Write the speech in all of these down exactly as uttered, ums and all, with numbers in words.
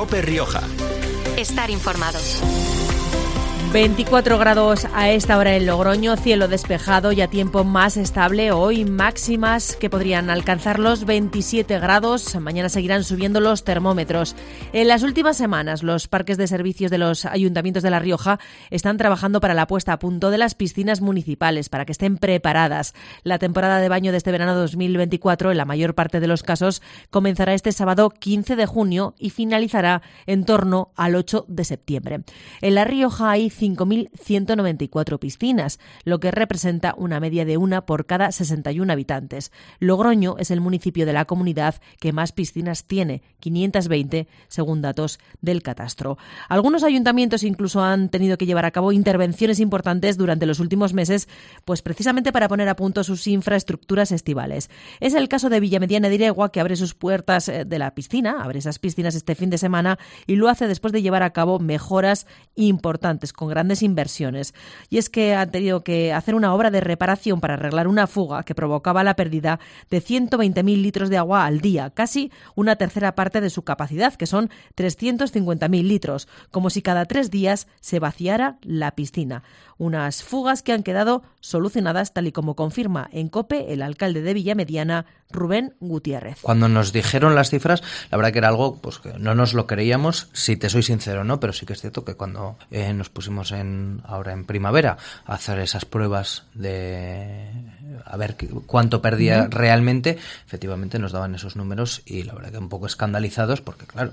COPE Rioja. Estar informados. veinticuatro grados a esta hora en Logroño, cielo despejado y a tiempo más estable. Hoy máximas que podrían alcanzar los veintisiete grados. Mañana seguirán subiendo los termómetros. En las últimas semanas, los parques de servicios de los ayuntamientos de La Rioja están trabajando para la puesta a punto de las piscinas municipales, para que estén preparadas. La temporada de baño de este verano dos mil veinticuatro, en la mayor parte de los casos, comenzará este sábado quince de junio y finalizará en torno al ocho de septiembre. En La Rioja hay cinco mil ciento noventa y cuatro piscinas, lo que representa una media de una por cada sesenta y uno habitantes. Logroño es el municipio de la comunidad que más piscinas tiene, quinientas veinte, según datos del catastro. Algunos ayuntamientos incluso han tenido que llevar a cabo intervenciones importantes durante los últimos meses, pues precisamente para poner a punto sus infraestructuras estivales. Es el caso de Villamediana de Iregua, que abre sus puertas de la piscina, abre esas piscinas este fin de semana y lo hace después de llevar a cabo mejoras importantes con grandes inversiones. Y es que han tenido que hacer una obra de reparación para arreglar una fuga que provocaba la pérdida de ciento veinte mil litros de agua al día, casi una tercera parte de su capacidad, que son trescientos cincuenta mil litros, como si cada tres días se vaciara la piscina. Unas fugas que han quedado solucionadas, tal y como confirma en COPE el alcalde de Villamediana, Rubén Gutiérrez. Cuando nos dijeron las cifras, la verdad que era algo pues que no nos lo creíamos, si te soy sincero, ¿no? Pero sí que es cierto que cuando eh, nos pusimos en ahora en primavera a hacer esas pruebas de a ver qué, cuánto perdía uh-huh. realmente, efectivamente nos daban esos números y la verdad que un poco escandalizados porque claro,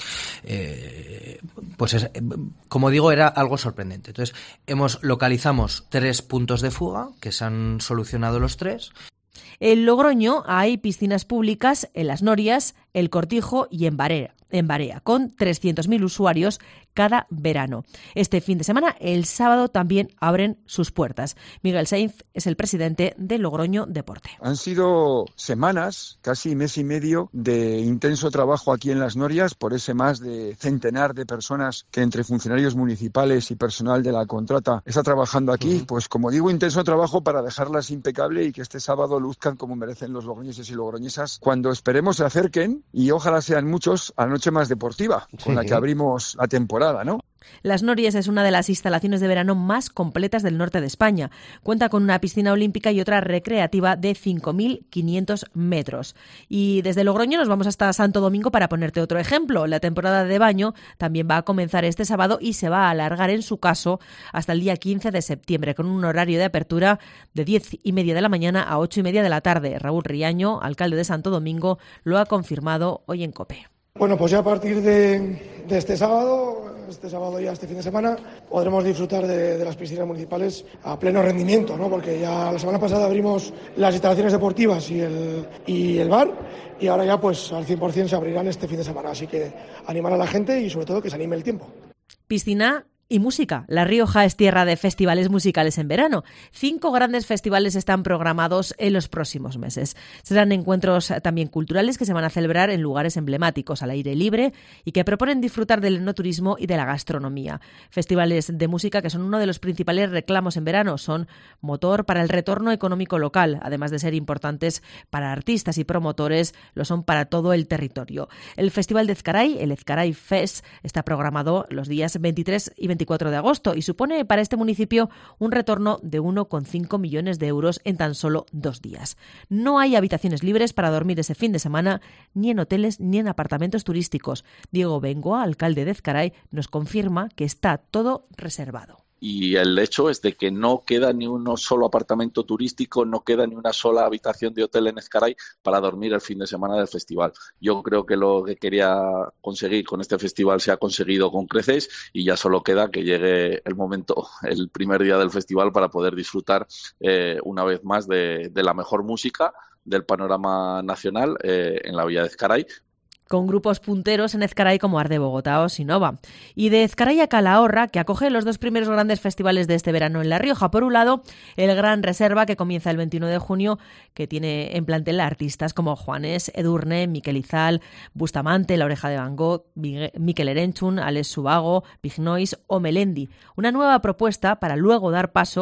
eh, pues es, como digo, era algo sorprendente. Entonces hemos localizamos tres puntos de fuga que se han solucionado los tres. En Logroño hay piscinas públicas en Las Norias, El Cortijo y en Barea, en Barea, con trescientos mil usuarios cada verano. Este fin de semana, el sábado, también abren sus puertas. Miguel Sainz es el presidente de Logroño Deporte. Han sido semanas, casi mes y medio, de intenso trabajo aquí en Las Norias por ese más de centenar de personas que entre funcionarios municipales y personal de la contrata está trabajando aquí. Uh-huh. Pues como digo, intenso trabajo para dejarlas impecable y que este sábado luzcan como merecen los logroñeses y logroñesas cuando esperemos se acerquen y ojalá sean muchos a la noche más deportiva con sí. la que abrimos la temporada, ¿no? Las Norias es una de las instalaciones de verano más completas del norte de España. Cuenta con una piscina olímpica y otra recreativa de cinco mil quinientos metros. Y desde Logroño nos vamos hasta Santo Domingo para ponerte otro ejemplo. La temporada de baño también va a comenzar este sábado y se va a alargar en su caso hasta el día quince de septiembre con un horario de apertura de diez y media de la mañana a ocho y media de la tarde. Raúl Riaño, alcalde de Santo Domingo, lo ha confirmado hoy en COPE. Bueno, pues ya a partir de, de este sábado, este sábado ya este fin de semana, podremos disfrutar de, de las piscinas municipales a pleno rendimiento, ¿no? Porque ya la semana pasada abrimos las instalaciones deportivas y el, y el bar, y ahora ya pues al cien por ciento se abrirán este fin de semana. Así que animar a la gente y sobre todo que se anime el tiempo. Piscina y música. La Rioja es tierra de festivales musicales en verano. Cinco grandes festivales están programados en los próximos meses. Serán encuentros también culturales que se van a celebrar en lugares emblemáticos al aire libre y que proponen disfrutar del enoturismo y de la gastronomía. Festivales de música que son uno de los principales reclamos en verano. Son motor para el retorno económico local, además de ser importantes para artistas y promotores, lo son para todo el territorio. El Festival de Ezcaray, el Ezcaray Fest, está programado los días veintitrés y veinticuatro de agosto y supone para este municipio un retorno de uno coma cinco millones de euros en tan solo dos días. No hay habitaciones libres para dormir ese fin de semana, ni en hoteles ni en apartamentos turísticos. Diego Bengoa, alcalde de Ezcaray, nos confirma que está todo reservado. Y el hecho es de que no queda ni uno solo apartamento turístico, no queda ni una sola habitación de hotel en Ezcaray para dormir el fin de semana del festival. Yo creo que lo que quería conseguir con este festival se ha conseguido con creces y ya solo queda que llegue el momento, el primer día del festival, para poder disfrutar eh, una vez más de, de la mejor música del panorama nacional eh, en la Villa de Ezcaray, con grupos punteros en Ezcaray como Arde Bogotá o Sinova. Y de Ezcaray a Calahorra, que acoge los dos primeros grandes festivales de este verano en La Rioja. Por un lado, el Gran Reserva, que comienza el veintiuno de junio, que tiene en plantel artistas como Juanes, Edurne, Miquel Izal, Bustamante, La Oreja de Van Gogh, Mikel Erenchun, Alex Subago, Big Noise o Melendi. Una nueva propuesta para luego dar paso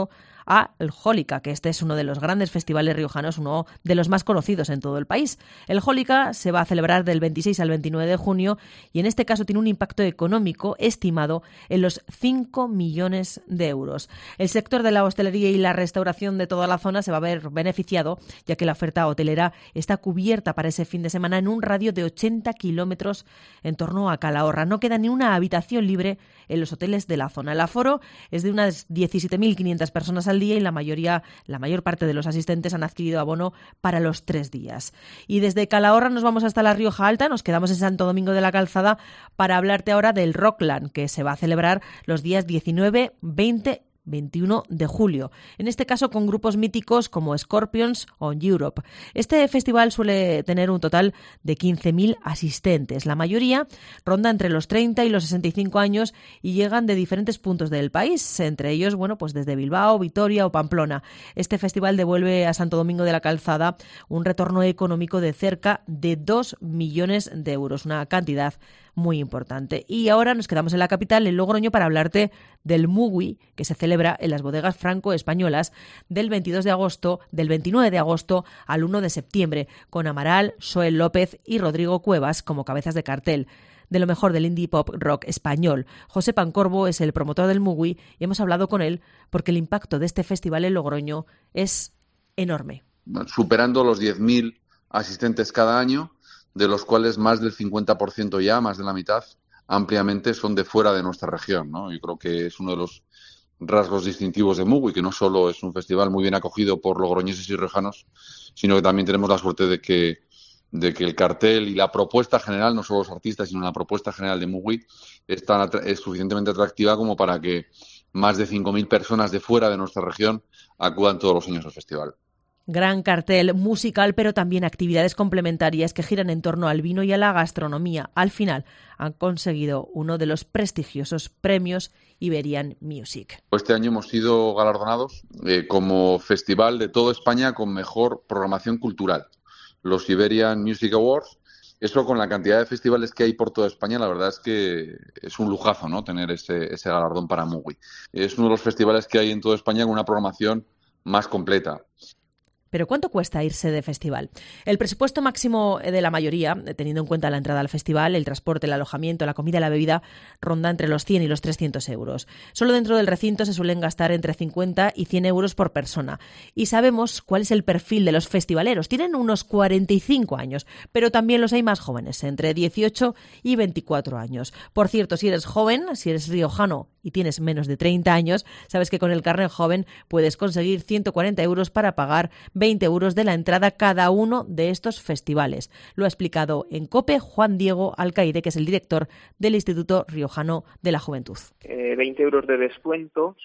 al Jólica, que este es uno de los grandes festivales riojanos, uno de los más conocidos en todo el país. El Jólica se va a celebrar del veintiséis al veintinueve de junio y en este caso tiene un impacto económico estimado en los cinco millones de euros. El sector de la hostelería y la restauración de toda la zona se va a ver beneficiado, ya que la oferta hotelera está cubierta para ese fin de semana en un radio de ochenta kilómetros en torno a Calahorra. No queda ni una habitación libre en los hoteles de la zona. El aforo es de unas diecisiete mil quinientas personas al día y la mayoría, la mayor parte de los asistentes han adquirido abono para los tres días. Y desde Calahorra nos vamos hasta la Rioja Alta, nos quedamos en Santo Domingo de la Calzada para hablarte ahora del Rockland, que se va a celebrar los días diecinueve, veinte veintiuno de julio, en este caso con grupos míticos como Scorpions o Europe. Este festival suele tener un total de quince mil asistentes. La mayoría ronda entre los treinta y los sesenta y cinco años y llegan de diferentes puntos del país, entre ellos, bueno, pues desde Bilbao, Vitoria o Pamplona. Este festival devuelve a Santo Domingo de la Calzada un retorno económico de cerca de dos millones de euros, una cantidad muy importante. Y ahora nos quedamos en la capital, en Logroño, para hablarte del Mugui, que se celebra en las bodegas franco-españolas del veintidós de agosto, del veintinueve de agosto al uno de septiembre, con Amaral, Soel López y Rodrigo Cuevas como cabezas de cartel. De lo mejor del indie pop rock español. José Pancorbo es el promotor del Mugui y hemos hablado con él porque el impacto de este festival en Logroño es enorme. Superando los diez mil asistentes cada año, de los cuales más del cincuenta por ciento ya, más de la mitad, ampliamente son de fuera de nuestra región, ¿no? Yo creo que es uno de los rasgos distintivos de Mugui, que no solo es un festival muy bien acogido por logroñeses y riojanos, sino que también tenemos la suerte de que, de que el cartel y la propuesta general, no solo los artistas, sino la propuesta general de Mugui, es, tan, es suficientemente atractiva como para que más de cinco mil personas de fuera de nuestra región acudan todos los años al festival. Gran cartel musical, pero también actividades complementarias que giran en torno al vino y a la gastronomía. Al final han conseguido uno de los prestigiosos premios Iberian Music. Este año hemos sido galardonados eh, como festival de toda España con mejor programación cultural. Los Iberian Music Awards. Eso, con la cantidad de festivales que hay por toda España, la verdad es que es un lujazo, ¿no?, tener ese, ese galardón para Mugui. Es uno de los festivales que hay en toda España con una programación más completa. ¿Pero cuánto cuesta irse de festival? El presupuesto máximo de la mayoría, teniendo en cuenta la entrada al festival, el transporte, el alojamiento, la comida y la bebida, ronda entre los cien y los trescientos euros. Solo dentro del recinto se suelen gastar entre cincuenta y cien euros por persona. Y sabemos cuál es el perfil de los festivaleros. Tienen unos cuarenta y cinco años, pero también los hay más jóvenes, entre dieciocho y veinticuatro años. Por cierto, si eres joven, si eres riojano y tienes menos de treinta años, sabes que con el carnet joven puedes conseguir ciento cuarenta euros para pagar veinte euros de la entrada cada uno de estos festivales. Lo ha explicado en COPE Juan Diego Alcaide, que es el director del Instituto Riojano de la Juventud. Eh, veinte euros de descuentos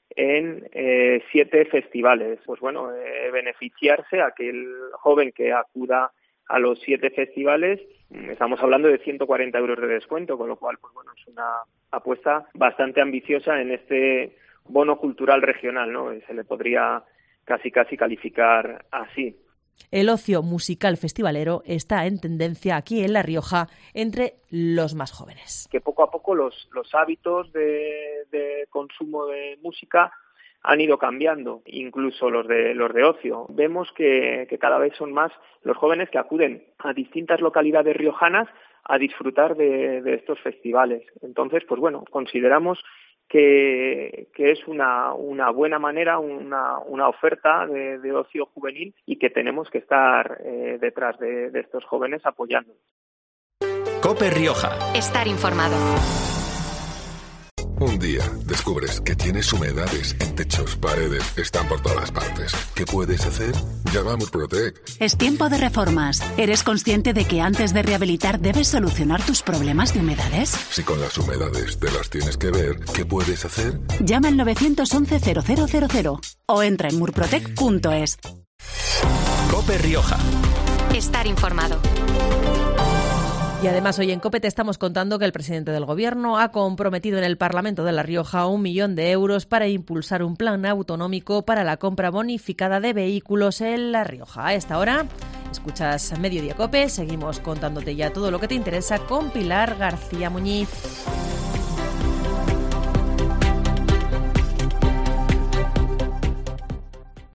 en eh, siete festivales. Pues bueno, eh, beneficiarse a aquel joven que acuda a los siete festivales, estamos hablando de ciento cuarenta euros de descuento, con lo cual, pues bueno, es una apuesta bastante ambiciosa en este bono cultural regional, ¿no? Se le podría casi casi calificar así. El ocio musical festivalero está en tendencia aquí en La Rioja entre los más jóvenes. Que poco a poco los, los hábitos de, de consumo de música han ido cambiando, incluso los de los de ocio. Vemos que, que cada vez son más los jóvenes que acuden a distintas localidades riojanas a disfrutar de, de estos festivales. Entonces, pues bueno, consideramos que, que es una, una buena manera, una, una oferta de, de ocio juvenil y que tenemos que estar eh, detrás de, de estos jóvenes apoyando. COPE Rioja. Estar informado. Un día descubres que tienes humedades en techos, paredes, están por todas partes. ¿Qué puedes hacer? Llama a Murprotec. Es tiempo de reformas. ¿Eres consciente de que antes de rehabilitar debes solucionar tus problemas de humedades? Si con las humedades te las tienes que ver, ¿qué puedes hacer? Llama al nueve once cero cero cero cero o entra en murprotec punto es. COPE Rioja. Estar informado. Y además hoy en COPE te estamos contando que el presidente del Gobierno ha comprometido en el Parlamento de La Rioja un millón de euros para impulsar un plan autonómico para la compra bonificada de vehículos en La Rioja. A esta hora escuchas Mediodía COPE, seguimos contándote ya todo lo que te interesa con Pilar García Muñiz.